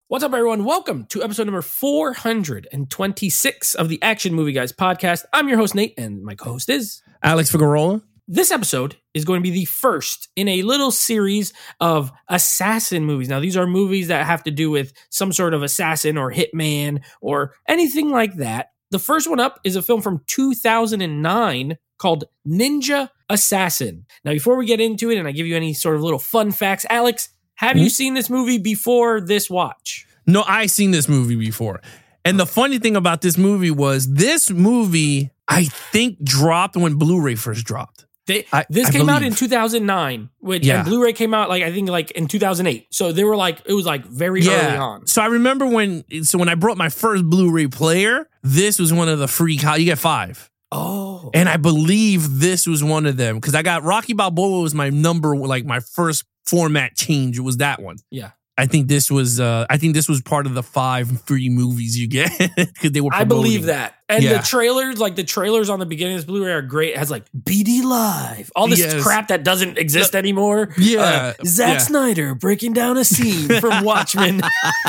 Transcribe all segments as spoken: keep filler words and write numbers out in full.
What's up, everyone? Welcome to episode number four hundred twenty-six of the Action Movie Guys podcast. I'm your host, Nate, and my co-host is Alex Figueroa. This episode is going to be the first in a little series of assassin movies. Now, these are movies that have to do with some sort of assassin or hitman or anything like that. The first one up is a film from two thousand nine called Ninja Assassin. Now, before we get into it and I give you any sort of little fun facts, Alex, have mm-hmm. you seen this movie before this watch? No, I seen this movie before. And the funny thing about this movie was this movie, I think, dropped when Blu-ray first dropped. They, I, this I came believe. out in two thousand nine, which yeah. and Blu-ray came out like I think like in two thousand eight. So they were like it was like very yeah. early on. So I remember when so when I brought my first Blu-ray player, this was one of the free co- you get five. Oh. And I believe this was one of them because I got Rocky Balboa was my number like my first format change. It was that one. Yeah. I think this was uh, I think this was part of the five free movies you get because they were. I believe that, and yeah. the trailers, like the trailers on the beginning of this Blu-ray, are great. It has like B D Live, all this yes. crap that doesn't exist anymore. Yeah, uh, Zack yeah. Snyder breaking down a scene from Watchmen.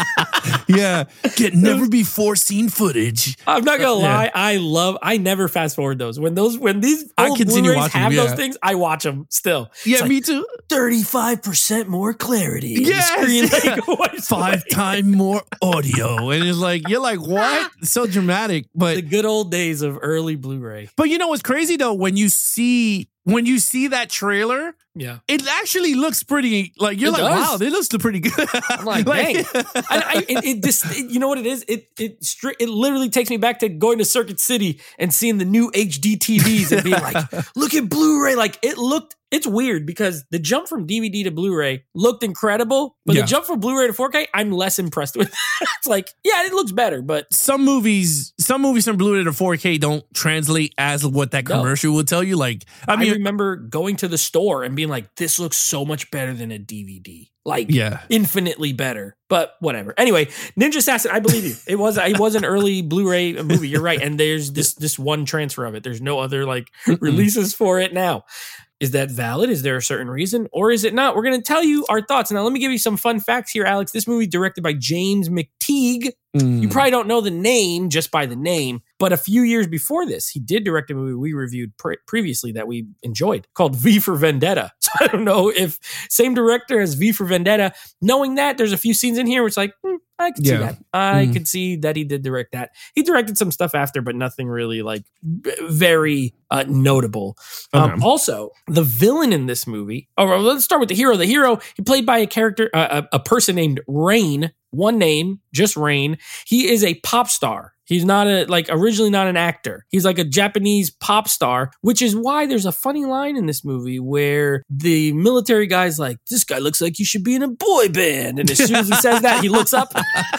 yeah, get never before seen footage. I'm not gonna lie, yeah. I love. I never fast forward those when those when these I old continue Blu-rays watching have them, yeah. those things. I watch them still. Yeah, it's me like too. thirty-five percent more clarity. Yes, the screen, yeah. like, wipes five away. times more audio, and it's like you're like what? So dramatic, but The good old days of early Blu-ray. but you know what's crazy though when you see when you see that trailer. Yeah. It actually looks pretty, like, you're It like, does. wow, they looks pretty good. I'm like, dang. I, I, it, it just, it, you know what it is? It it stri- it literally takes me back to going to Circuit City and seeing the new H D T Vs and being like, look at Blu-ray. Like, it looked, it's weird because the jump from D V D to Blu-ray looked incredible, but Yeah. the jump from Blu-ray to four K, I'm less impressed with. It's like, yeah, it looks better, but Some movies, some movies from Blu-ray to four K don't translate as what that No. commercial will tell you. Like, I I, mean, remember going to the store and being like, this looks so much better than a D V D. Like, yeah. infinitely better, but whatever. Anyway, Ninja Assassin, I believe you. It was it was an early Blu-ray movie. You're right, and there's this this one transfer of it. There's no other like releases for it now. Is that valid? Is there a certain reason, or is it not? We're going to tell you our thoughts. Now, let me give you some fun facts here, Alex. This movie directed by James McTeague. Mm. You probably don't know the name just by the name, but a few years before this, he did direct a movie we reviewed pre- previously that we enjoyed called V for Vendetta. So I don't know if same director as V for Vendetta. Knowing that, there's a few scenes in here where it's like, hmm, I could see Yeah. that. I Mm. could see that he did direct that. He directed some stuff after, but nothing really like b- very uh, notable. Um, Okay. also, the villain in this movie. Oh, well, let's start with the hero. The hero, he played by a character, uh, a, a person named Rain. One name, just Rain. He is a pop star. He's not a, like, originally not an actor. He's like a Japanese pop star, which is why there's a funny line in this movie where the military guy's like, this guy looks like you should be in a boy band. And as soon as he says that, he looks up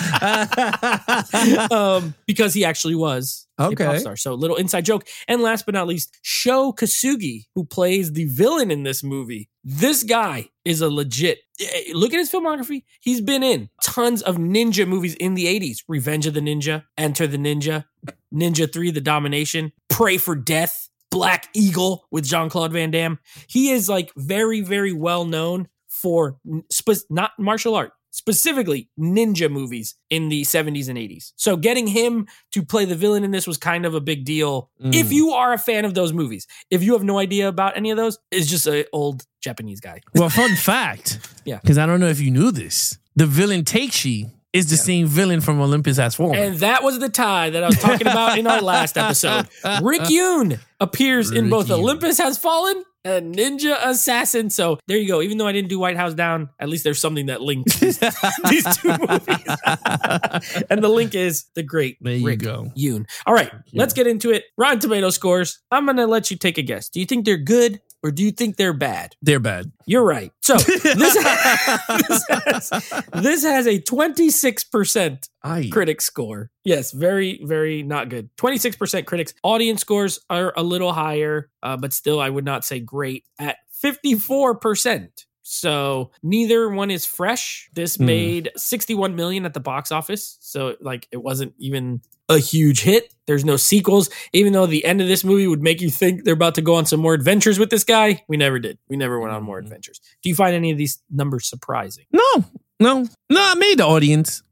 um, because he actually was Okay. a pop star. So little inside joke. And last but not least, Sho Kasugi, who plays the villain in this movie. This guy is a legit, look at his filmography. He's been in tons of ninja movies in the eighties. Revenge of the Ninja, Enter the Ninja, Ninja three, The Domination, Pray for Death, Black Eagle with Jean-Claude Van Damme. He is like very, very well known for spe- not martial art, specifically ninja movies in the seventies and eighties. So getting him to play the villain in this was kind of a big deal. Mm. If you are a fan of those movies, if you have no idea about any of those, it's just an old Japanese guy. Well, fun fact. Yeah. Because I don't know if you knew this. The villain Takshi is the Yeah. same villain from Olympus Has Fallen. And that was the tie that I was talking about in our last episode. Rick Yoon appears in Rick both Yoon. Olympus Has Fallen and Ninja Assassin. So there you go. Even though I didn't do White House Down, at least there's something that links these, these two movies. And the link is the great There you Rick go. Yoon. All right, let's get into it. Rotten Tomato scores. I'm going to let you take a guess. Do you think they're good or do you think they're bad? They're bad. You're right. So this, this, has, this has a twenty-six percent Aye. critic score. Yes, very, very not good. twenty-six percent critics. Audience scores are a little higher, uh, but still I would not say great at fifty-four percent. So neither one is fresh. This Hmm. made sixty-one million at the box office. So like it wasn't even a huge hit. There's no sequels, even though the end of this movie would make you think they're about to go on some more adventures with this guy. We never did. We never went on more adventures. Do you find any of these numbers surprising? No, no, no. I made the audience.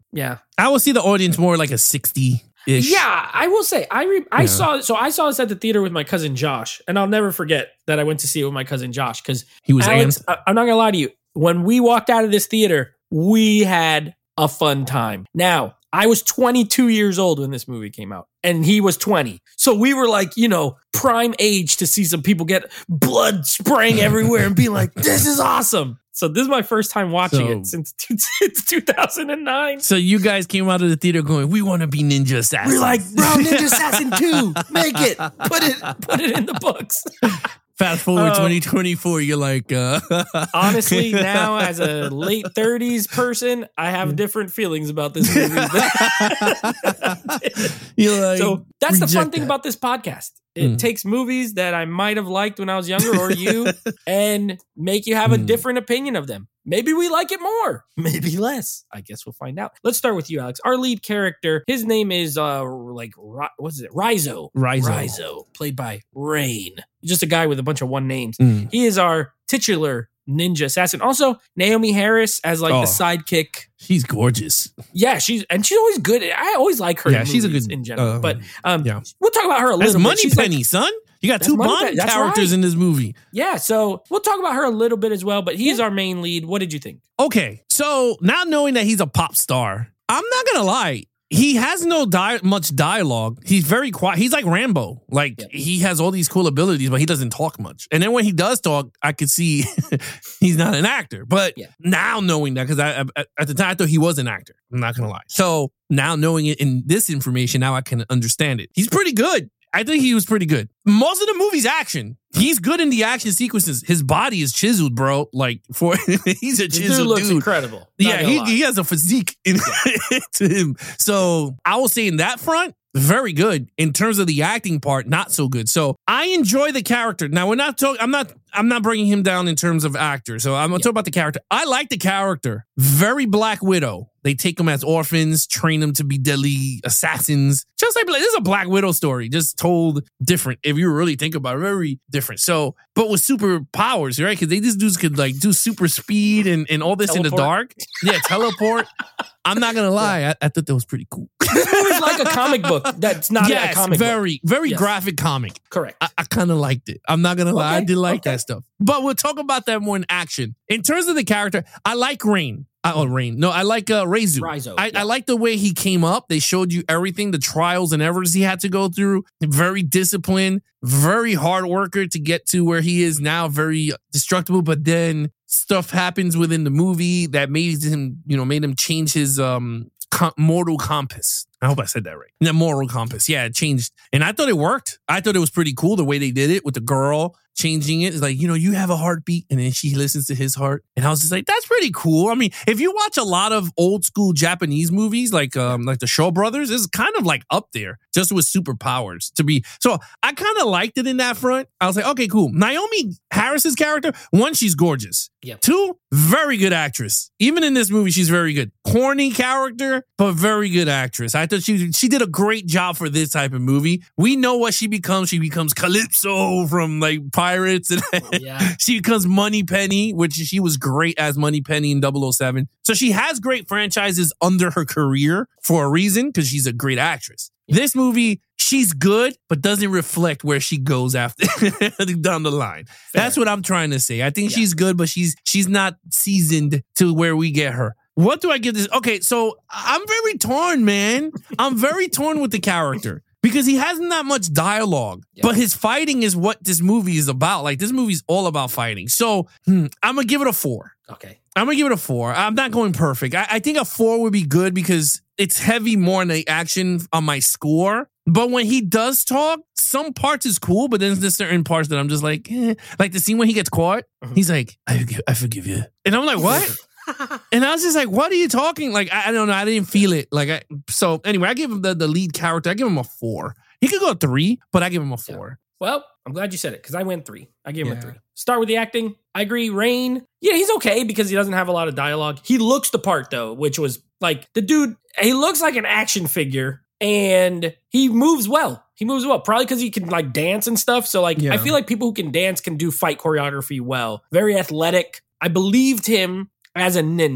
Yeah. I would see the audience more like a sixty ish. Yeah, I will say I re- I Yeah. saw so I saw this at the theater with my cousin Josh, and I'll never forget that I went to see it with my cousin Josh because He was Alex, amped. I- I'm not gonna lie to you. When we walked out of this theater, we had a fun time. Now, I was twenty-two years old when this movie came out, and he was twenty. So we were like, you know, prime age to see some people get blood spraying everywhere and be like, this is awesome. So this is my first time watching So- it since, since two thousand nine. So you guys came out of the theater going, we want to be Ninja Assassins. We're like, bro, Ninja Assassin two, make it, put it, put it in the books. Fast forward Uh, twenty twenty-four, you're like, uh, Honestly, now as a late thirties person, I have different feelings about this movie. you're like, So that's the fun reject thing that. about this podcast. It Mm. takes movies that I might have liked when I was younger or you and make you have a Mm. different opinion of them. Maybe we like it more, maybe less. I guess we'll find out. Let's start with you, Alex. Our lead character, his name is uh like Ri- what's it? Rizo. Rizo. Rizo, played by Rain. Just a guy with a bunch of one names. Mm. He is our titular ninja assassin. Also, Naomi Harris as like Oh. the sidekick. She's gorgeous. Yeah, she's and she's always good. I always like her. Yeah, in she's a movies good- in general. uh, but um, yeah. we'll talk about her a That's little bit. Money She's like- Penny, son. You got That's two Moneypenny. Bond That's characters right. in this movie. yeah, so we'll talk about her a little bit as well. But he's our main lead. What did you think? Okay, so now knowing that he's a pop star, I'm not gonna lie. He has no di- much dialogue. He's very quiet. He's like Rambo. Like Yeah. he has all these cool abilities, but he doesn't talk much. And then when he does talk, I could see he's not an actor. But Yeah. now knowing that, because I, I at the time I thought he was an actor. I'm not gonna lie. So now knowing it in this information, now I can understand it. He's pretty good. I think he was pretty good. Most of the movie's action. He's good in the action sequences. His body is chiseled, bro. Like for he's a This dude chiseled looks dude. incredible. Not Yeah, gonna he, lie. he has a physique in, to him. So I will say in that front, very good. In terms of the acting part, not so good. So I enjoy the character. Now we're not talking. I'm not. I'm not bringing him down in terms of actor. So I'm gonna Yeah. talk about the character. I like the character. Very Black Widow. They take them as orphans, train them to be deadly assassins. Just like this is a Black Widow story, just told different. If you really think about it, very different. So, but with superpowers, right? Because they these dudes could like do super speed and, and all this in the Teleport. dark. Yeah, teleport. I'm not gonna lie, I, I thought that was pretty cool. This movie's like a comic book. That's not a yes, comic book. very, very Yes. graphic comic. Correct. I, I kind of liked it. I'm not gonna lie, I Okay, did like okay. that stuff. But we'll talk about that more in action. In terms of the character, I like Rain. I, oh, Rain. No, I like uh, Reizu. Rizo, I, yeah. I like the way he came up. They showed you everything, the trials and errors he had to go through. Very disciplined, very hard worker to get to where he is now. Very destructible, but then stuff happens within the movie that made him, you know, made him change his um com- mortal compass. I hope I said that right. The moral compass. Yeah, it changed. And I thought it worked. I thought it was pretty cool the way they did it with the girl changing it. It's like, you know, you have a heartbeat and then she listens to his heart. And I was just like, that's pretty cool. I mean, if you watch a lot of old school Japanese movies like um like the Shaw Brothers, it's kind of like up there just with superpowers to be. So I kind of liked it in that front. I was like, okay, cool. Naomi Harris's character, one, she's gorgeous. Yeah. Two, very good actress. Even in this movie, she's very good. Corny character, but very good actress. I thought she she did a great job for this type of movie. We know what she becomes. She becomes Calypso from like Pirates, and Yeah. she becomes Money Penny, which she was great as Money Penny in double oh seven. So she has great franchises under her career for a reason, because she's a great actress. This movie, she's good, but doesn't reflect where she goes after down the line. Fair. That's what I'm trying to say. I think Yeah. she's good, but she's she's not seasoned to where we get her. What do I give this? Okay, so I'm very torn, man. I'm very torn with the character because he hasn't that much dialogue, Yeah. but his fighting is what this movie is about. Like, this movie's all about fighting. So hmm, I'm going to give it a four. Okay. I'm going to give it a four. I'm not going perfect. I, I think a four would be good because it's heavy more on the action on my score. But when he does talk, some parts is cool, but then there's certain parts that I'm just like, eh. Like the scene when he gets caught, Mhm. he's like, I, forgive- I forgive you. And I'm like, what? And I was just like, what are you talking? Like, I, I don't know. I didn't feel it. Like, I, so anyway, I give him the, the lead character. I give him a four. He could go a three, but I give him a four. Well, I'm glad you said it because I went three. I gave him Yeah. a three. Start with the acting. I agree. Rain. Yeah, he's okay because he doesn't have a lot of dialogue. He looks the part though, which was like the dude, he looks like an action figure and he moves well. He moves well, probably because he can like dance and stuff. So like, Yeah. I feel like people who can dance can do fight choreography well. Very athletic. I believed him as a ninja.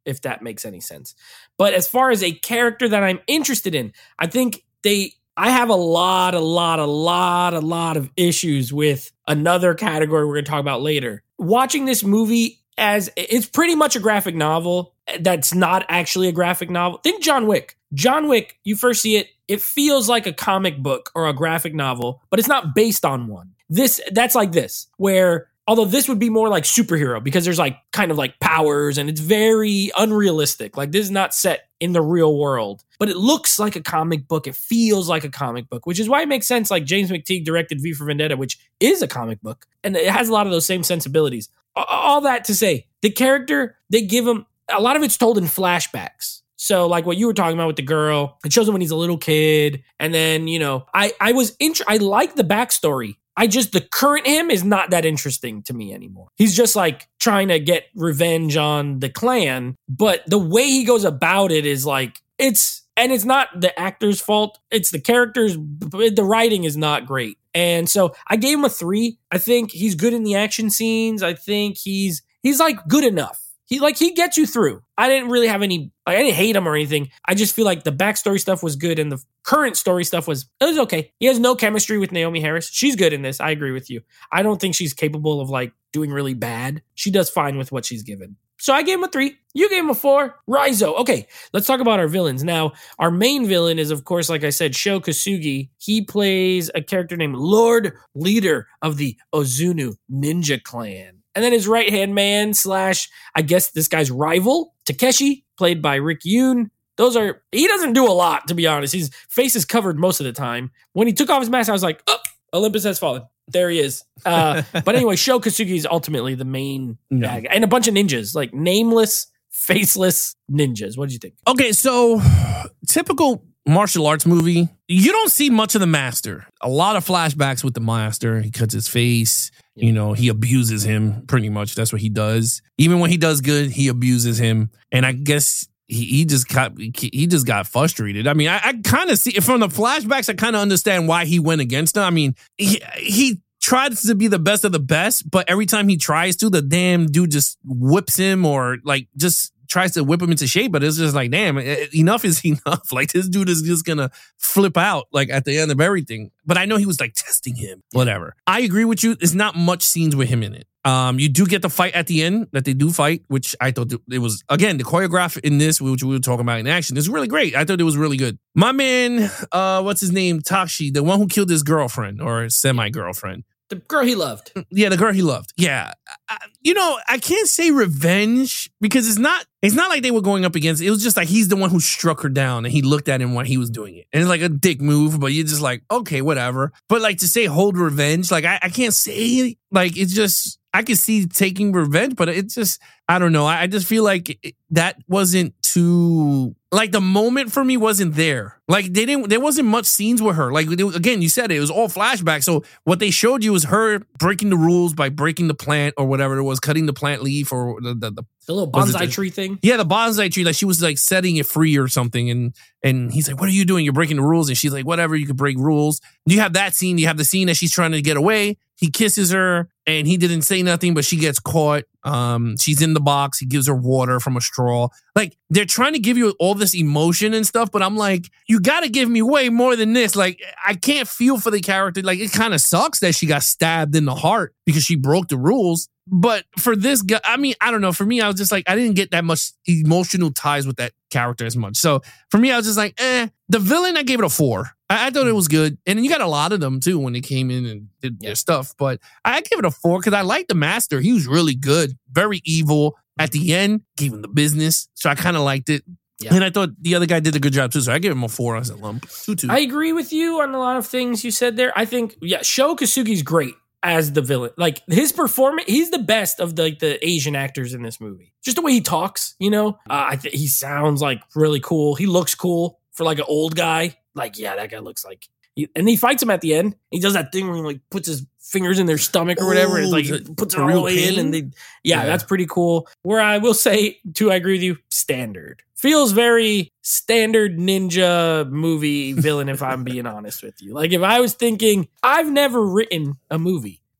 if that makes any sense. But as far as a character that I'm interested in, I think they, I have a lot, a lot, a lot, a lot of issues with another category we're going to talk about later. Watching this movie as it's pretty much a graphic novel that's not actually a graphic novel. Think John Wick. John Wick, you first see it, it feels like a comic book or a graphic novel, but it's not based on one. This, that's like this, where although this would be more like superhero because there's like kind of like powers and it's very unrealistic. Like this is not set in the real world, but it looks like a comic book. It feels like a comic book, which is why it makes sense. Like James McTeague directed V for Vendetta, which is a comic book and it has a lot of those same sensibilities. All that to say, the character, they give him, a lot of it's told in flashbacks. So like what you were talking about with the girl, it shows him when he's a little kid. And then, you know, I, I was, int- I like the backstory. I just, the current him is not that interesting to me anymore. He's just like trying to get revenge on the clan. But the way he goes about it is like, it's, and it's not the actor's fault. It's the character's, the writing is not great. And so I gave him a three. I think he's good in the action scenes. I think he's, he's like good enough. He like, he gets you through. I didn't really have any, like, I didn't hate him or anything. I just feel like the backstory stuff was good and the current story stuff was, it was okay. He has no chemistry with Naomi Harris. She's good in this. I agree with you. I don't think she's capable of like doing really bad. She does fine with what she's given. So I gave him a three. You gave him a four. Raizo. Okay, let's talk about our villains. Now, our main villain is, of course, like I said, Sho Kosugi. He plays a character named Lord, leader of the Ozunu Ninja Clan. And then his right-hand man slash, I guess this guy's rival, Takeshi, played by Rick Yoon. Those are, he doesn't do a lot, to be honest. His face is covered most of the time. When he took off his mask, I was like, oh, Olympus has fallen. There he is. Uh, but anyway, Sho Kosugi is ultimately the main No. bad guy. And a bunch of ninjas, like nameless, faceless ninjas. What did you think? Okay, so typical martial arts movie, you don't see much of the master. A lot of flashbacks with the master. He cuts his face. You know, he abuses him pretty much. That's what he does. Even when he does good, he abuses him. And I guess he, he just got he just got frustrated. I mean, I, I kind of see from the flashbacks, I kind of understand why he went against him. I mean, he he tries to be the best of the best, but every time he tries to, the damn dude just whips him or like just tries to whip him into shape. But it's just like, damn, enough is enough. Like this dude is just gonna flip out like at the end of everything. But I know he was like testing him, whatever. I agree with you. There's not much scenes with him in it. Um, you do get the fight at the end that they do fight, which I thought it was, again, the choreograph in this, which we were talking about in action, is really great. I thought it was really good. My man, uh, what's his name? Tashi, the one who killed his girlfriend or semi-girlfriend. The girl he loved. Yeah, the girl he loved. Yeah. I, you know, I can't say revenge because it's not it's not like they were going up against it. It was just like he's the one who struck her down and he looked at him while he was doing it. And it's like a dick move, but you're just like, okay, whatever. But like to say hold revenge, like I, I can't say, like it's just, I can see taking revenge, but it's just, I don't know. I, I just feel like it, that wasn't too, like the moment for me wasn't there. Like they didn't, there wasn't much scenes with her. Like they, again, you said it, it was all flashback. So what they showed you was her breaking the rules by breaking the plant or whatever it was, cutting the plant leaf or the, the, the The little bonsai tree thing? Yeah, the bonsai tree. Like she was like setting it free or something. And and he's like, what are you doing? You're breaking the rules. And she's like, whatever, you could break rules. You have that scene. You have the scene that she's trying to get away. He kisses her and he didn't say nothing, but she gets caught. Um, she's in the box. He gives her water from a straw. Like they're trying to give you all this emotion and stuff, but I'm like, you got to give me way more than this. Like I can't feel for the character. Like it kind of sucks that she got stabbed in the heart because she broke the rules. But for this guy, I mean, I don't know. For me, I was just like, I didn't get that much emotional ties with that character as much. So for me, I was just like, eh. The villain, I gave it a four. I, I thought it was good. And you got a lot of them too when they came in and did Yeah. their stuff. But I gave it a four because I liked the master. He was really good, very evil. At the end, gave him the business. So I kind of liked it. Yeah. And I thought the other guy did a good job too. So I gave him a four as a lump. Two, two. I agree with you on a lot of things you said there. I think, yeah, Sho Kosugi's great as the villain. Like his performance, he's the best of the, like, the Asian actors in this movie. Just the way he talks, you know, uh, I think he sounds like really cool. He looks cool for like an old guy. Like, yeah, that guy looks like, he, and he fights him at the end. He does that thing where he like puts his fingers in their stomach or whatever. And it's like, Ooh, he puts it for all the real way in pain? and they, yeah, Yeah. that's pretty cool. Where I will say too, I agree with you, standard. Feels very standard ninja movie villain, if I'm being honest with you. Like if I was thinking, I've never written a movie.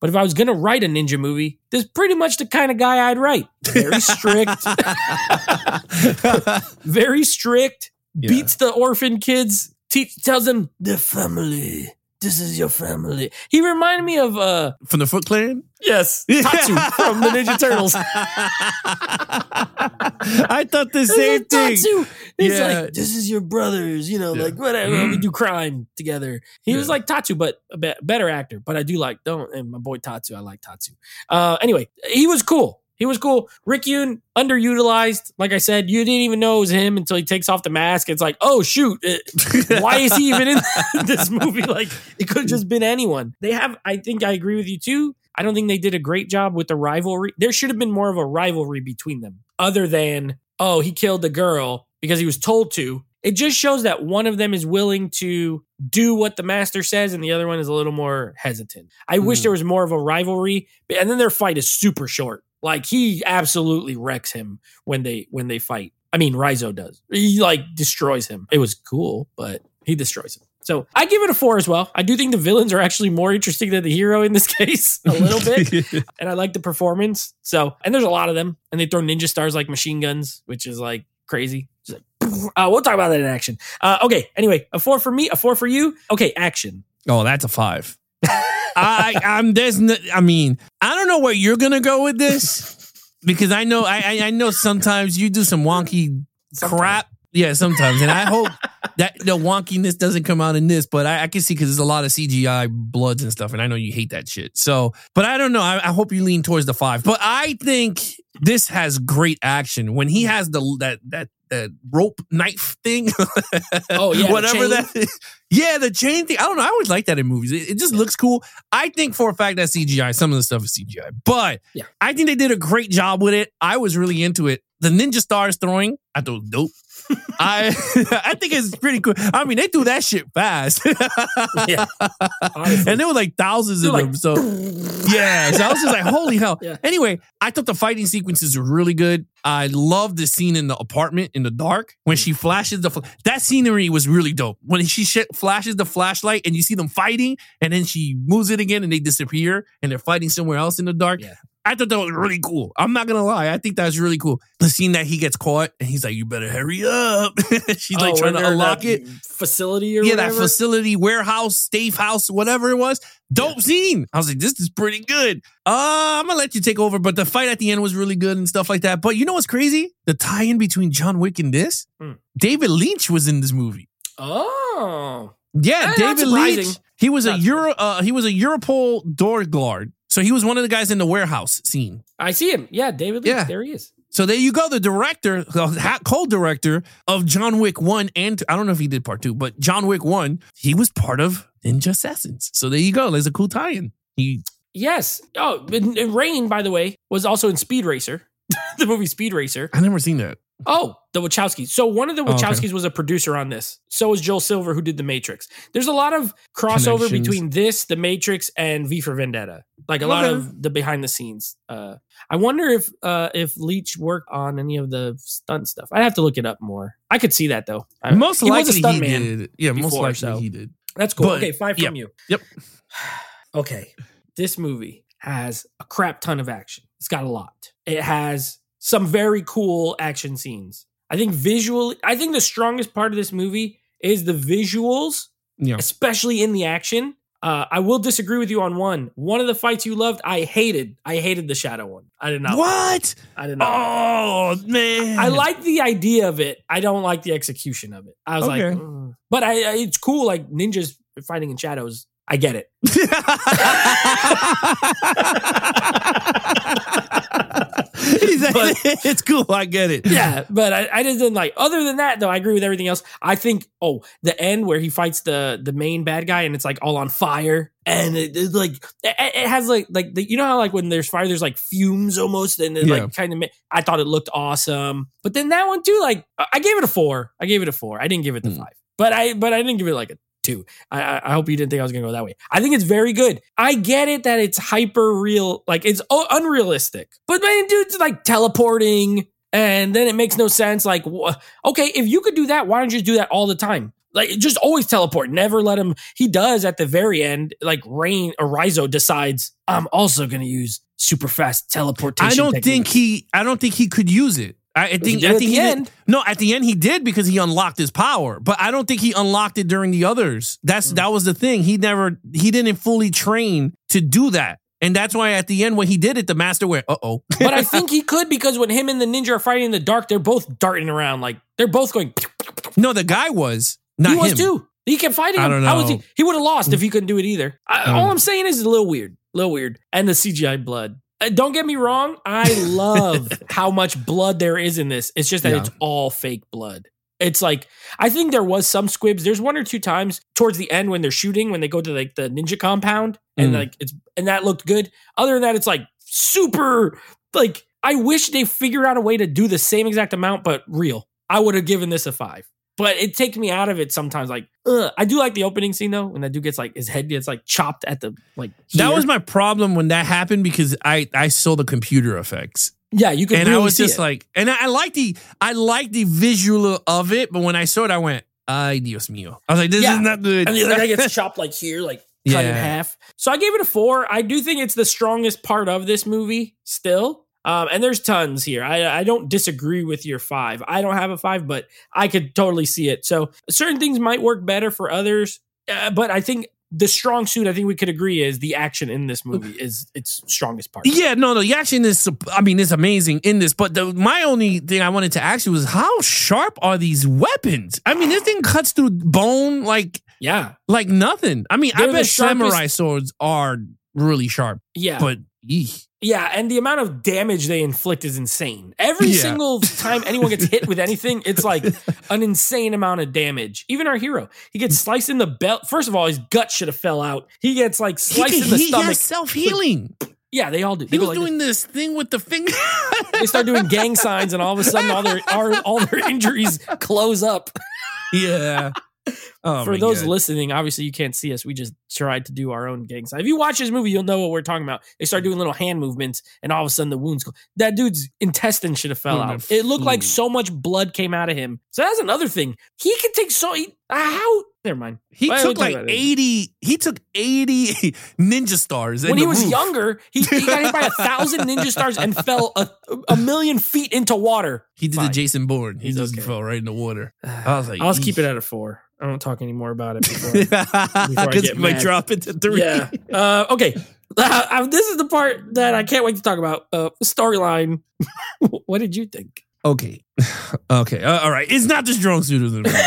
But if I was going to write a ninja movie, this is pretty much the kind of guy I'd write. Very strict. Very strict. Yeah. Beats the orphan kids. Teach, tells them, the family. This is your family. He reminded me of... Uh, from the Foot Clan? Yes. Tatsu from the Ninja Turtles. I thought the same thing. Tatsu. He's yeah. like, this is your brothers. You know, yeah. like, whatever. Mm. We do crime together. He yeah. was like Tatsu, but a be- better actor. But I do like... don't. And my boy Tatsu, I like Tatsu. Uh, anyway, he was cool. He was cool. Rick Yune, underutilized. Like I said, you didn't even know it was him until he takes off the mask. It's like, oh, shoot. It, why is he even in this movie? Like, it could have just been anyone. They have, I think I agree with you too. I don't think they did a great job with the rivalry. There should have been more of a rivalry between them other than, oh, he killed the girl because he was told to. It just shows that one of them is willing to do what the master says and the other one is a little more hesitant. I mm. wish there was more of a rivalry. And then their fight is super short. Like, he absolutely wrecks him when they when they fight. I mean, Raizo does. He, like, destroys him. It was cool, but he destroys him. So I give it a four as well. I do think the villains are actually more interesting than the hero in this case, a little bit. And I like the performance. So, and there's a lot of them. And they throw ninja stars like machine guns, which is, like, crazy. Just like, uh, we'll talk about that in action. Uh, okay, anyway, a four for me, a four for you. Okay, action. Oh, that's a five. I, I'm there's no, I mean, I don't know where you're gonna go with this because I know I I know sometimes you do some wonky sometimes. crap. Yeah, sometimes, and I hope that the wonkiness doesn't come out in this. But I, I can see because there's a lot of C G I bloods and stuff, and I know you hate that shit. So, but I don't know. I, I hope you lean towards the five. But I think this has great action when he has the that that. That rope knife thing. Oh, yeah. Whatever that is. Yeah, the chain thing. I don't know. I always like that in movies. It, it just yeah. looks cool. I think for a fact that C G I, some of the stuff is C G I. But yeah. I think they did a great job with it. I was really into it. The ninja stars throwing, I thought it was dope. I I think it's pretty cool. I mean, they do that shit fast. Yeah. And there were like thousands They're of like, them. So yeah. So I was just like, holy hell. Yeah. Anyway, I thought the fighting sequences were really good. I love the scene in the apartment in the dark when she flashes the fl- that scenery was really dope. When she sh- flashes the flashlight and you see them fighting and then she moves it again and they disappear and they're fighting somewhere else in the dark. Yeah. I thought that was really cool. I'm not gonna lie. I think that's really cool. The scene that he gets caught and he's like, "You better hurry up." She's oh, like trying to unlock it. Facility or yeah, whatever? that facility, warehouse, safe house, whatever it was. Dope yeah. scene. I was like, this is pretty good. Uh, I'm gonna let you take over. But the fight at the end was really good and stuff like that. But you know what's crazy? The tie-in between John Wick and this. Hmm. David Leitch was in this movie. Oh, yeah, eh, David Leitch. He was not a Euro. Uh, he was a Europol door guard. So he was one of the guys in the warehouse scene. I see him. Yeah, David Leitch. Yeah. There he is. So there you go. The director, the co-director of John Wick one and I don't know if he did part two, but John Wick one, he was part of Ninja Assassins. So there you go. There's a cool tie-in. He Yes. Oh, Rain, by the way, was also in Speed Racer, the movie Speed Racer. I never seen that. Oh, the Wachowskis. So one of the Wachowskis oh, okay. was a producer on this. So was Joel Silver, who did The Matrix. There's a lot of crossover between this, The Matrix, and V for Vendetta. Like a okay. lot of the behind the scenes. Uh, I wonder if uh, if Leitch worked on any of the stunt stuff. I'd have to look it up more. I could see that though. Most he likely was a stunt he man did. Yeah, before, most likely so. he did. That's cool. But, okay, five yep. from you. Yep. Okay, this movie has a crap ton of action. It's got a lot. It has some very cool action scenes. I think visually, I think the strongest part of this movie is the visuals, yeah. especially in the action. Uh, I will disagree with you on one. One of the fights you loved, I hated. I hated the Shadow one. I did not. What? I did not. Oh, man. I like the idea of it. I don't like the execution of it. I was okay. like, mm. but I, I, it's cool. Like ninjas fighting in shadows. I get it. But, it's cool. I get it. Yeah, but I, I didn't like. Other than that, though, I agree with everything else. I think. Oh, the end where he fights the the main bad guy and it's like all on fire, and it, it's like it, it has like like the, you know how like when there's fire, there's like fumes almost, and it yeah. like kind of. I thought it looked awesome, but then that one too. Like I gave it a four. I gave it a four. I didn't give it the mm. five, but I but I didn't give it like a two. I, I hope you didn't think I was going to go that way. I think it's very good. I get it that it's hyper real, like it's unrealistic. But man, dude's like teleporting, and then it makes no sense. Like, okay, if you could do that, why don't you just do that all the time? Like, just always teleport. Never let him. He does at the very end, like Rain or Raizo decides, I'm also going to use super fast teleportation. I don't techniques. think he, I don't think he could use it. I, I think, I think at the he end. Did, no, at the end he did because he unlocked his power, but I don't think he unlocked it during the others. That's, mm. that was the thing. He never, he didn't fully train to do that. And that's why at the end, when he did it, the master went, uh-oh. But I think he could, because when him and the ninja are fighting in the dark, they're both darting around. Like, they're both going. No, the guy was. Not he was him. too. He kept fighting him. I don't know. How was he he would have lost if he couldn't do it either. I, all I'm saying is it's a little weird. A little weird. And the C G I blood. Uh, don't get me wrong. I love how much blood there is in this. It's just that yeah. it's all fake blood. It's like, I think there was some squibs. There's one or two times towards the end when they're shooting, when they go to like the ninja compound, and mm. like it's and that looked good. Other than that, it's like super, like, I wish they figured out a way to do the same exact amount, but real. I would have given this a five. But it takes me out of it sometimes. Like, ugh. I do like the opening scene though, when that dude gets like his head gets like chopped at the like. Here. That was my problem when that happened, because I I saw the computer effects. Yeah, you could. And really I was see just it. like, and I, I like the I like the visual of it, but when I saw it, I went, "Ay, Dios mío!" I was like, "This yeah. is not good." And the other guy gets chopped like here, like cut yeah. in half. So I gave it a four. I do think it's the strongest part of this movie still. Um, and there's tons here. I, I don't disagree with your five. I don't have a five, but I could totally see it. So certain things might work better for others. Uh, but I think the strong suit, I think we could agree, is the action in this movie is its strongest part. Yeah, no, no, the action is, I mean, it's amazing in this. But the, my only thing I wanted to ask you was, how sharp are these weapons? I mean, this thing cuts through bone like, yeah, like nothing. I mean, They're I bet sharpest- samurai swords are really sharp. Yeah. But, eesh. Yeah, and the amount of damage they inflict is insane. Every Yeah. single time anyone gets hit with anything, it's like an insane amount of damage. Even our hero, he gets sliced in the belt. First of all, his gut should have fell out. He gets like sliced he, in the he stomach. has self-healing. Yeah, they all do. They He go was like doing this. this thing with the finger. They start doing gang signs, and all of a sudden, all their all, all their injuries close up. Yeah. Oh, For my those God. listening, obviously you can't see us. We just tried to do our own gang sign. If you watch this movie, you'll know what we're talking about. They start doing little hand movements, and all of a sudden the wounds go. That dude's intestine should have fell Oh, out. my It looked like food. so much blood came out of him. So that's another thing. He could take so he, uh, how? Never mind. He Why are we took talking like about this? eighty. He took eighty ninja stars. When in he the was roof. younger, he, he got hit by a thousand ninja stars and fell a, a million feet into water. He did Fine. the Jason Bourne. He He's just okay. fell right in the water. I was like, I'll just eesh. keep it at a four. I won't talk any more about it before. I Because get you might mad. drop it to three. Yeah. Uh, okay. Uh, uh, this is the part that I can't wait to talk about. Uh, storyline. What did you think? Okay. Okay. Uh, all right. It's not the strong suit of the movie.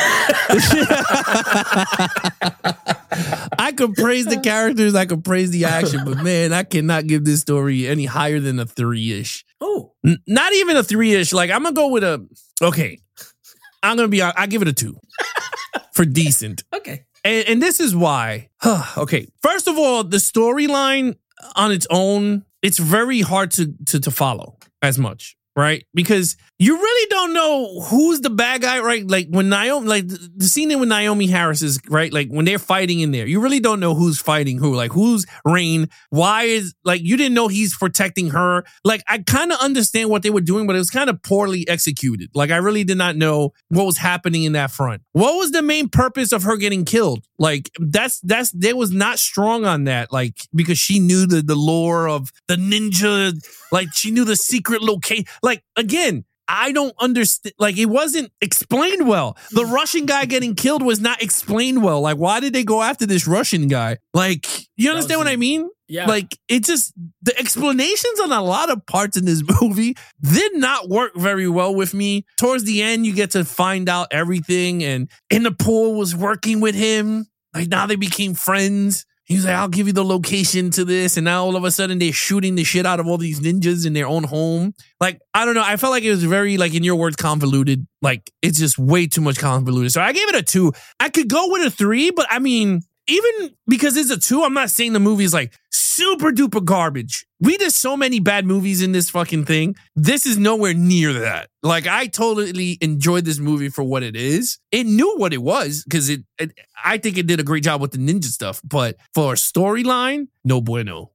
I could praise the characters. I could praise the action, but man, I cannot give this story any higher than a three-ish. Oh. N- not even a three-ish. Like, I'm going to go with a, okay. I'm going to be, I give it a two for decent. Okay. And, and this is why. Okay. First of all, the storyline on its own, it's very hard to, to, to follow as much. Right? Because you really don't know who's the bad guy, right? Like when Naomi, like the scene in with Naomi Harris is, right? Like when they're fighting in there, you really don't know who's fighting who. Like who's Rain? Why is, like, you didn't know he's protecting her. Like I kind of understand what they were doing, but it was kind of poorly executed. Like I really did not know what was happening in that front. What was the main purpose of her getting killed? Like that's, that's, they was not strong on that. Like because she knew the, the lore of the ninja, like she knew the secret location. Like, again, I don't understand. Like, it wasn't explained well. The Russian guy getting killed was not explained well. Like, why did they go after this Russian guy? Like, you understand what I mean? Yeah. Like, it just, the explanations on a lot of parts in this movie did not work very well with me. Towards the end, you get to find out everything. And Interpol was working with him. Like, now they became friends. He was like, I'll give you the location to this. And now all of a sudden they're shooting the shit out of all these ninjas in their own home. Like, I don't know. I felt like it was very, like, in your words, convoluted. Like, it's just way too much convoluted. So I gave it a two. I could go with a three, but I mean, even because it's a two, I'm not saying the movie is like super duper garbage. We did so many bad movies in this fucking thing. This is nowhere near that. Like, I totally enjoyed this movie for what it is. It knew what it was because it, it, I think it did a great job with the ninja stuff. But for a storyline, no bueno.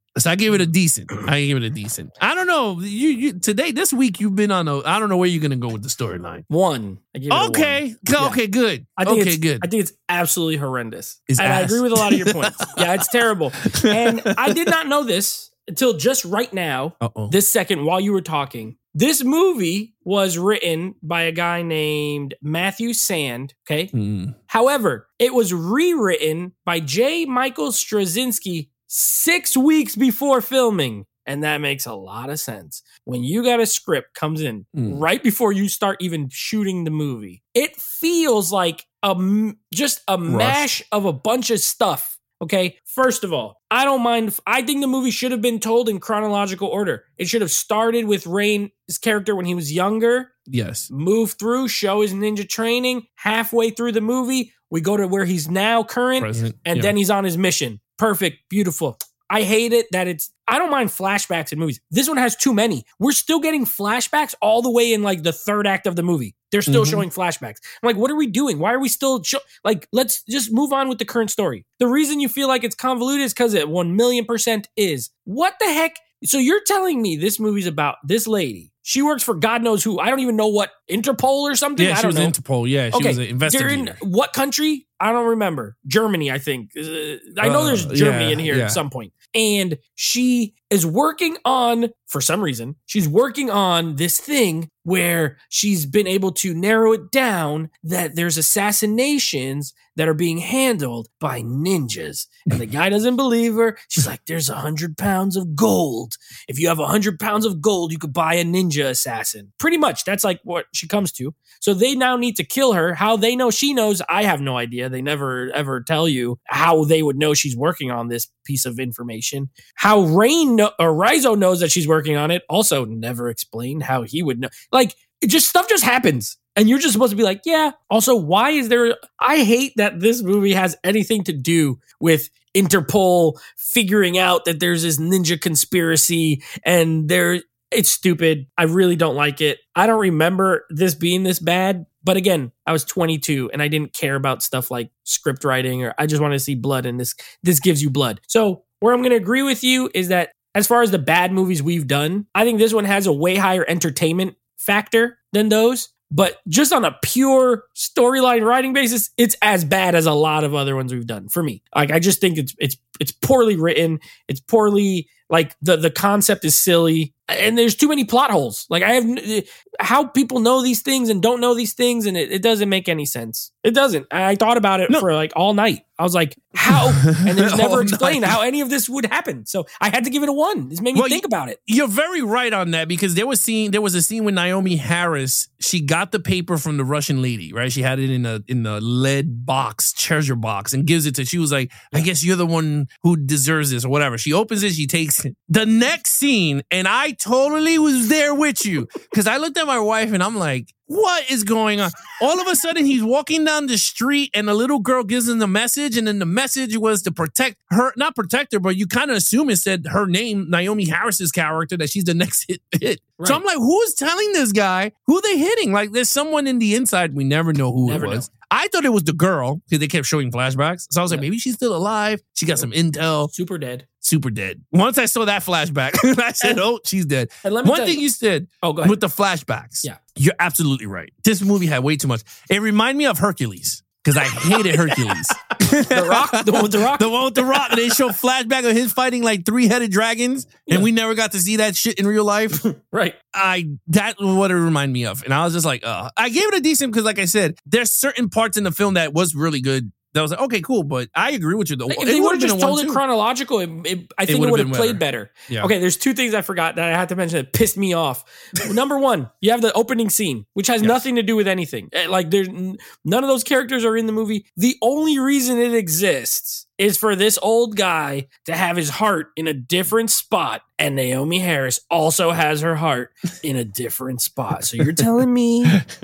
So I gave it a decent. I gave it a decent. I don't know. You, you today, this week, you've been on a. I don't know where you're gonna go with the storyline. One. I gave it okay. A one. Okay. Yeah. Good. I think okay. It's, good. I think it's absolutely horrendous, It's and ass. I agree with a lot of your points. Yeah, it's terrible. And I did not know this until just right now. Uh-oh. This second, while you were talking, this movie was written by a guy named Matthew Sand. Okay. Mm. However, it was rewritten by J. Michael Straczynski six weeks before filming. And that makes a lot of sense. When you got a script comes in Mm. right before you start even shooting the movie, it feels like a m- just a mash of a bunch of stuff. Okay. First of all, I don't mind. I think the movie should have been told in chronological order. It should have started with Rain's character when he was younger, Yes. move through, show his ninja training. Halfway through the movie, we go to where he's now current, Present. and Yeah. then he's on his mission. Perfect. Beautiful. I hate it that it's, I don't mind flashbacks in movies. This one has too many. We're still getting flashbacks all the way in like the third act of the movie. They're still Mhm. showing flashbacks. I'm like, what are we doing? Why are we still, show- like, let's just move on with the current story. The reason you feel like it's convoluted is because it one million percent is. What the heck? So you're telling me this movie's about this lady. She works for God knows who. I don't even know what, Interpol or something? Yeah, I she don't was know. Interpol. Yeah, she Okay, was an they're investigator. in what country? I don't remember. Germany, I think. Uh, I know Uh, there's Germany yeah, in here yeah. at some point. And she is working on, for some reason, she's working on this thing where she's been able to narrow it down that there's assassinations that are being handled by ninjas. And the guy doesn't believe her. She's like, there's a hundred pounds of gold. If you have a hundred pounds of gold, you could buy a ninja assassin. Pretty much. That's like what she comes to. So they now need to kill her. How they know she knows, I have no idea. They never ever tell you how they would know she's working on this piece of information. How Rain know, or Rizzo knows that she's working on it, also never explained how he would know. Like, it just stuff just happens. And you're just supposed to be like, yeah. Also, why is there, I hate that this movie has anything to do with Interpol figuring out that there's this ninja conspiracy and there, it's stupid. I really don't like it. I don't remember this being this bad. But again, I was twenty-two and I didn't care about stuff like script writing, or I just wanted to see blood, and this this gives you blood. So where I'm going to agree with you is that as far as the bad movies we've done, I think this one has a way higher entertainment factor than those. But just on a pure storyline writing basis, it's as bad as a lot of other ones we've done for me. Like, I just think it's it's it's poorly written. It's poorly, like, the the concept is silly, and there's too many plot holes. Like, I have how people know these things and don't know these things, and it, it doesn't make any sense. It doesn't. I thought about it No. for like all night. I was like, how? And there's never All explained night. how any of this would happen. So I had to give it a one. This made me Well, think about it. You're very right on that, because there was scene there was a scene with Naomi Harris. She got the paper from the Russian lady, right? She had it in a in the lead box, treasure box, and gives it to. She was like, I guess you're the one who deserves this, or whatever. She opens it, she takes it. The next scene, and I totally was there with you, because I looked at my wife and I'm like, what is going on? All of a sudden, he's walking down the street and a little girl gives him the message. And then the message was to protect her, not protect her, but you kind of assume it said her name, Naomi Harris's character, that she's the next hit. hit. Right. So I'm like, who is telling this guy who they hitting? Like, there's someone in the inside. We never know who Never it was. I thought it was the girl, because they kept showing flashbacks. So I was like, Yeah. maybe she's still alive. She got some intel. Super dead. Super dead. Once I saw that flashback, I said, oh, she's dead. And let me One tell thing you, you said oh, go ahead. with the flashbacks. Yeah. You're absolutely right. This movie had way too much. It reminded me of Hercules, because I hated Hercules. The Rock, the one with the Rock. The one with the Rock. They show flashback of his fighting like three-headed dragons, and Yeah. we never got to see that shit in real life. Right. I that was what it reminded me of. And I was just like, uh I gave it a decent, because like I said, there's certain parts in the film that was really good. That was like, okay, cool, but I agree with you though. If It they would would've have been just a one, told it too. chronological, it, it, I think it would've would have been played better. Yeah. Okay, there's two things I forgot that I had to mention that pissed me off. Number one, you have the opening scene, which has Yes. nothing to do with anything. Eh, Like, there's n- none of those characters are in the movie. The only reason it exists is for this old guy to have his heart in a different spot, and Naomi Harris also has her heart in a different spot. So you're telling me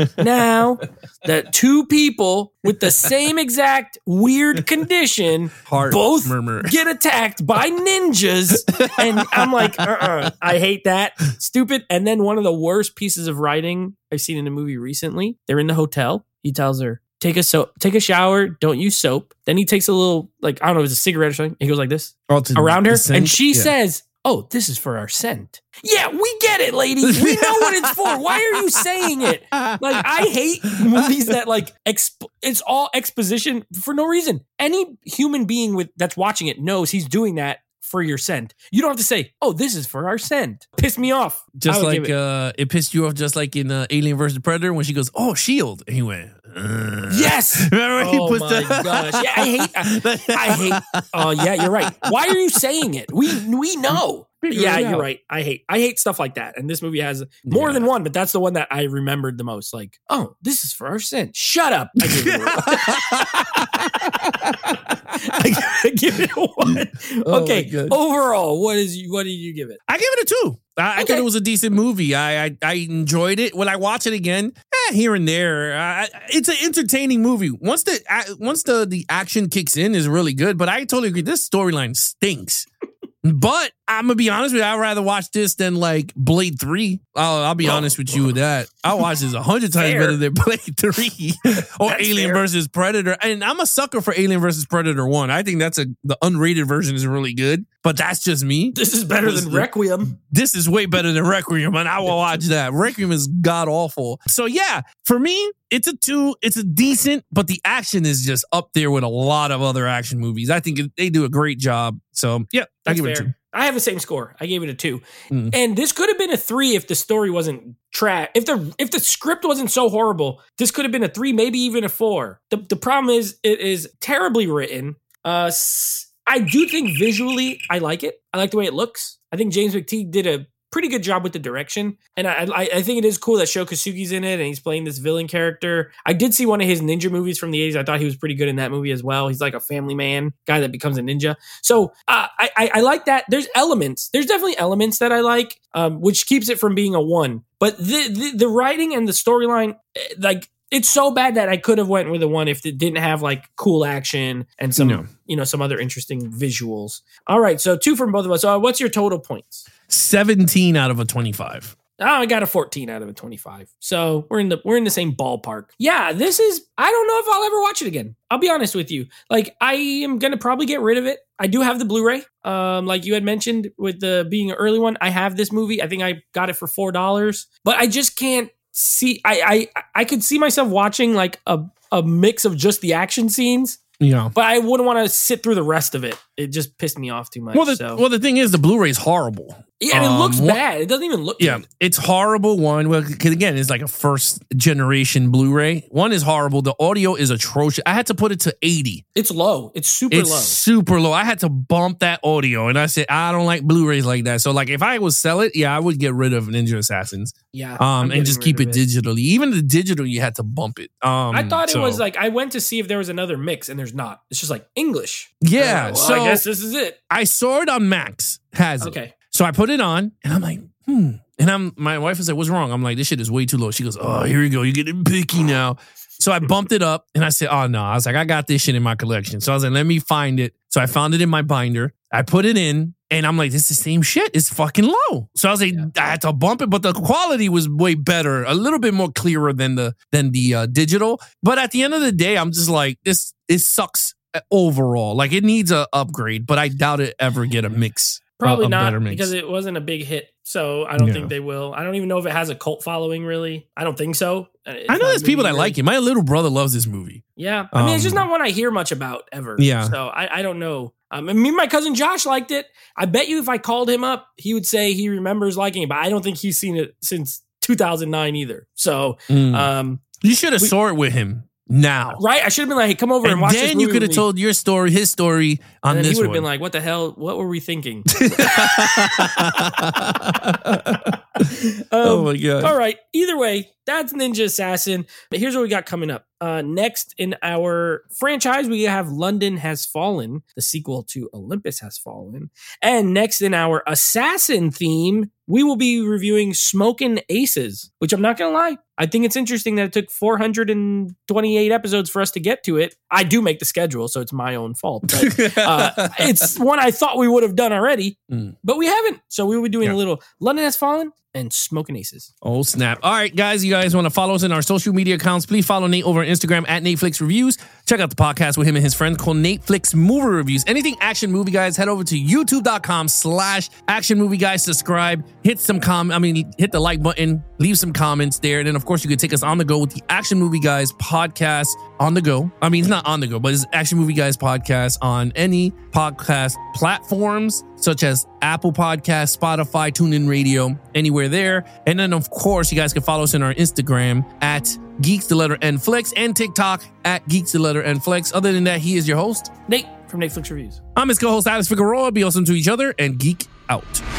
now that two people with the same exact weird condition Heart both murmur. get attacked by ninjas, and I'm like, uh-uh, I hate that. Stupid. And then one of the worst pieces of writing I've seen in a movie recently, they're in the hotel. He tells her, take a soap, take a shower, don't use soap. Then he takes a little, like, I don't know, it was a cigarette or something. He goes like this Oh, to around her. the scent? And she Yeah. says, oh, this is for our scent. Yeah, we get it, lady. We know what it's for. Why are you saying it? Like, I hate movies that, like, exp- it's all exposition for no reason. Any human being with that's watching it knows he's doing that for your scent. You don't have to say, oh, this is for our scent. Piss me off. Just I would like give it- uh, it pissed you off, just like in uh, Alien versus Predator when she goes, "Oh, shield," and he went, uh. Yes. Remember when he Oh puts my the- gosh. Yeah, I hate. I, I hate. Oh yeah, you're right. Why are you saying it? We we know. Figure Yeah, it you're out. right. I hate. I hate stuff like that. And this movie has more Yeah. than one, but that's the one that I remembered the most. Like, oh, this is for our scent. Shut up. I give it a I give it a one. Oh, Okay. my God. Overall, what is what did you give it? I give it a two. I, I Okay. thought it was a decent movie. I, I I enjoyed it. When I watch it again, eh, here and there, I, it's an entertaining movie. Once the a- once the the action kicks in, is really good. But I totally agree. This storyline stinks. But I'm gonna be honest with you. I'd rather watch this than like Blade Three. I'll, I'll be Oh. honest with you with that. I'll watch this a hundred times Fair. better than Blade Three or That's Alien fair. versus Predator. And I'm a sucker for Alien versus Predator One. I think that's a the unrated version is really good. But that's just me. This is better Was than the- Requiem. This is way better than Requiem, and I will watch that. Requiem is god awful. So yeah, for me, it's a two. It's a decent, but the action is just up there with a lot of other action movies. I think it- they do a great job. So yeah, I That's give it a fair. two. I have the same score. I gave it a two. Mm. And this could have been a three if the story wasn't trash. If the if the script wasn't so horrible, this could have been a three, maybe even a four. The the problem is it is terribly written. Uh, s- I do think visually I like it. I like the way it looks. I think James McTeague did a pretty good job with the direction, and I I, I think it is cool that Sho Kosugi's in it and he's playing this villain character. I did see one of his ninja movies from the eighties. I thought he was pretty good in that movie as well. He's like a family man guy that becomes a ninja. So uh, I, I I like that. There's elements. There's definitely elements that I like, um, which keeps it from being a one. But the the, the writing and the storyline, eh, like. It's so bad that I could have went with a one if it didn't have like cool action and some, No. you know, some other interesting visuals. All right, so two from both of us. So what's your total points? seventeen out of a twenty-five. Oh, I got a fourteen out of a twenty-five. So we're in the we're in the same ballpark. Yeah, this is. I don't know if I'll ever watch it again. I'll be honest with you. Like I am gonna probably get rid of it. I do have the Blu-ray. Um, like you had mentioned with the being an early one, I have this movie. I think I got it for four dollars, but I just can't see. I I I could see myself watching like a a mix of just the action scenes. Yeah. But I wouldn't want to sit through the rest of it. It just pissed me off too much. Well, the so. well the thing is, the Blu-ray is horrible. Yeah, and it Um, looks what- bad. It doesn't even look Yeah, good. it's horrible. One, well, 'cause again, it's like a first generation Blu-ray. One is horrible. The audio is atrocious. I had to put it to eighty. It's low. It's super It's low. super low. I had to bump that audio, and I said I don't like Blu-rays like that. So, like, if I would sell it, yeah, I would get rid of Ninja Assassins, Yeah. um, I'm and just getting keep rid it of digitally. Even the digital, you had to bump it. Um, I thought it so- was like I went to see if there was another mix, and there's not. It's just like English. Yeah, Uh, well, so I guess this is it. I saw it on Max. Has it. Okay. So I put it on, and I'm like, hmm. And I'm my wife was like, "What's wrong?" I'm like, "This shit is way too low." She goes, "Oh, here we go. You're getting picky now." So I bumped it up, and I said, "Oh no!" I was like, "I got this shit in my collection." So I was like, "Let me find it." So I found it in my binder. I put it in, and I'm like, "This is the same shit. It's fucking low." So I was like, Yeah. I had to bump it, but the quality was way better, a little bit more clearer than the than the uh, digital. But at the end of the day, I'm just like, this it sucks overall. Like it needs a upgrade, but I doubt it ever get a mix. Probably a not better mix. because it wasn't a big hit. So I don't Yeah. think they will. I don't even know if it has a cult following. Really, I don't think so. It's I know not there's people really that like it. My little brother loves this movie. Yeah, I mean, it's just Um, not one I hear much about ever. Yeah. So I, I don't know. Um, and me and my cousin Josh liked it. I bet you if I called him up, he would say he remembers liking it, but I don't think he's seen it since two thousand nine either. So, Mm. um, You should have we- saw it with him now. right? I should have been like, hey, come over and, And watch this then movie you could have with me. told your story, his story on And then this he would have one. been like, what the hell? What were we thinking? oh Um, my god! All right. Either way, that's Ninja Assassin. But here's what we got coming up. Uh, next in our franchise, we have London Has Fallen, the sequel to Olympus Has Fallen. And next in our assassin theme, we will be reviewing Smokin' Aces, which I'm not going to lie. I think it's interesting that it took four hundred twenty-eight episodes for us to get to it. I do make the schedule, so it's my own fault. But uh, it's one I thought we would have done already, Mm. but we haven't. So we will be doing Yeah. a little London Has Fallen and Smoking Aces. Oh, snap. All right, guys, you guys want to follow us in our social media accounts, please follow Nate over on Instagram at Nateflix Reviews. Check out the podcast with him and his friends called Nateflix Movie Reviews. Anything action movie, guys, head over to youtube.com slash action movie guys. Subscribe, hit some com. I mean, hit the like button, leave some comments there. And then, of course, you can take us on the go with the Action Movie Guys podcast on the go. I mean, it's not on the go, but it's Action Movie Guys podcast on any podcast platforms such as Apple Podcasts, Spotify, TuneIn Radio, anywhere there. And then, of course, you guys can follow us in our Instagram at Geeks the letter N Flex and TikTok at Geeks the letter N Flex. Other than that, he is your host, Nate from Netflix Reviews. I'm his co-host, Alex Figueroa. Be awesome to each other and geek out.